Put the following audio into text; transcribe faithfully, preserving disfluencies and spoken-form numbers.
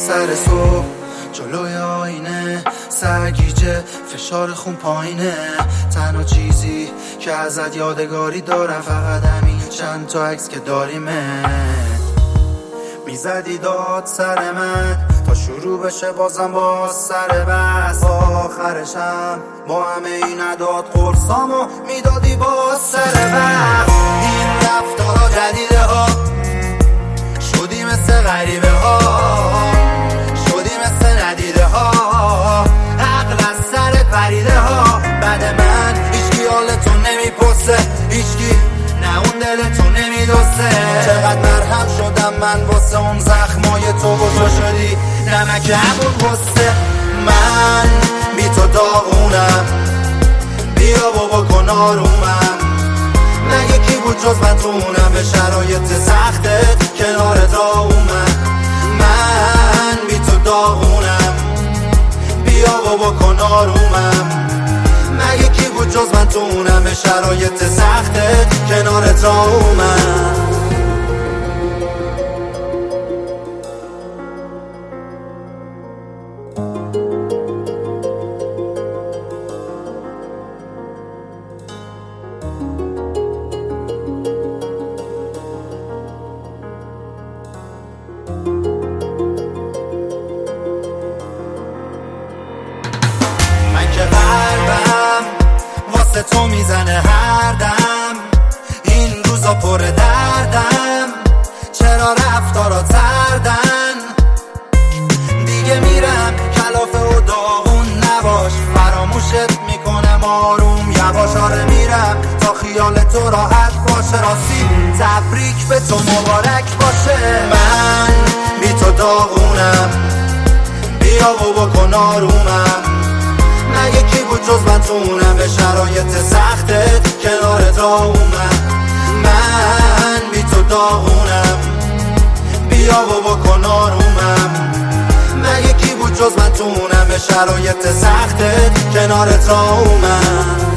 سر صبح جلوی آینه سرگیجه فشار خون پایینه. تنها چیزی که ازت یادگاری دارم فقط همین چند تا عکس که داریمه. میزدی داد سر من تا شروع بشه بازم باز سر بس. آخرشم با همه این عداد قرصامو میدادی باز سر بس. این رفتارا جدیده ها شدی مثل غریبه ها، شدی مثل ندیده ها، عقل از سر پریده ها. بعد من هیچکی حالتو نمیپرسه، هیچکی نه اون دلتو نمیدوسته. چقدر مرهم شدم من واسه اون زخمای تو و تو شدی نمک همون غصه. من بی تو داغونم، بیا بابا کن آرومم. مگه کی بود جز من تو اونم به شرایط سختت کنارت راومم. من بی تو داغونم، بیا بابا کن آرومم. مگه کی بود جز من تو اونم به شرایط سختت کنارت راومم. که قلبم واسه تو میزنه هر دم، این روزا پر دردم. چرا رفتارا تردن؟ دیگه میرم کلافه و داغون نباش، فراموشت میکنم آروم یواش. آره میرم تا خیال تو راحت باشه، راستی تبریک به تو مبارک باشه. من بی تو داغونم، بیا و بکن آرومم. مگه کی بود جز من تو اونم به شرایط سختت کنارت راومم. من بی تو داغونم، بیا و بکن آرومم. مگه کی بود جز من تو اونم به شرایط سختت کنارت راومم.